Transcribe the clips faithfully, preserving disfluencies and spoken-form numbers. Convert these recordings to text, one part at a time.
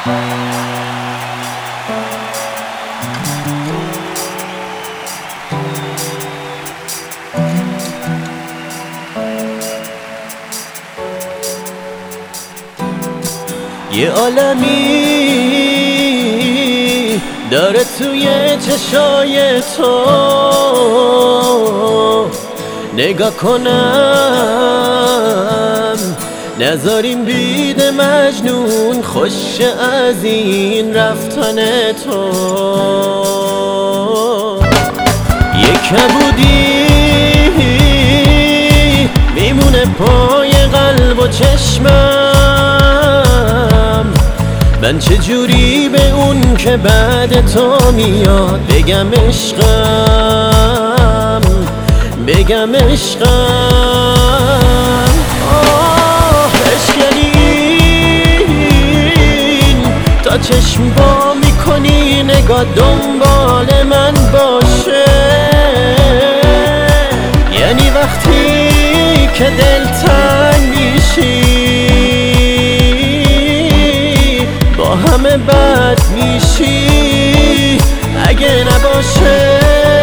یه عالمی داره توی چشای تو، نگاه کنم نذاریم بید مجنون خوش از این رفتن تو. یه کبودی میمونه پای قلب و چشمم، من چجوری به اون که بعد تو میاد بگم عشقم، بگم عشقم. آه عشق یعنی این، تا چشم با میکنی نگاه دنبال من باشه، یعنی وقتی که دلتنگ میشی با همه بد میشی، اگه نباشه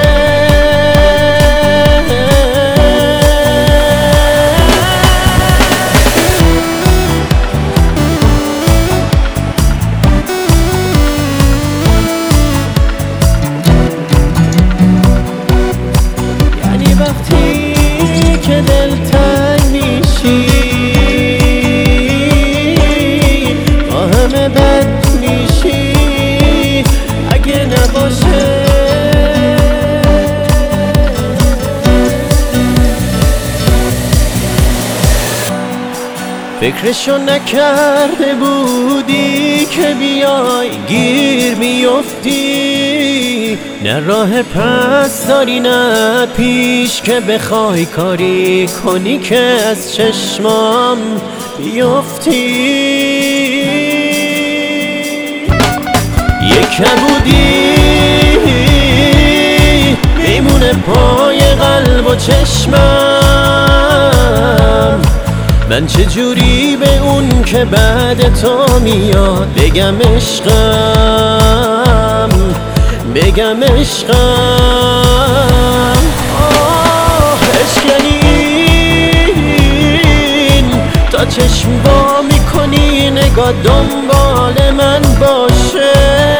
یعنی وقتی که دلتنگ میشی با همه بد میشی، اگه نباشه فکرشو نکرده بودی که بیای گیر میفتی، نه راه پس داری نه پیش که بخوای کاری کنی که از چشمام بیفتی. یک کبودی میمونه پای قلب و چشمم، من چجوری به اون که بعد تو میاد بگم عشقم، بگم عشقم. آه عشق یعنی این، تا چشم با میکنی نگاه دنبال من باشه،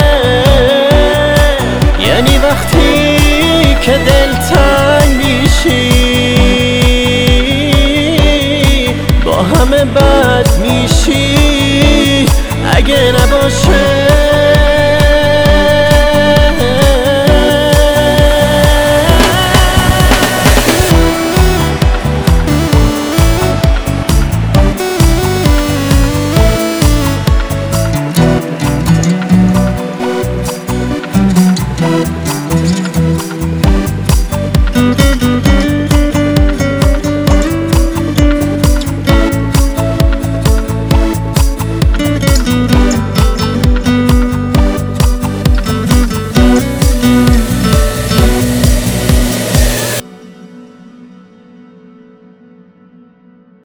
یعنی وقتی که دلتنگ میشی با همه بد میشی،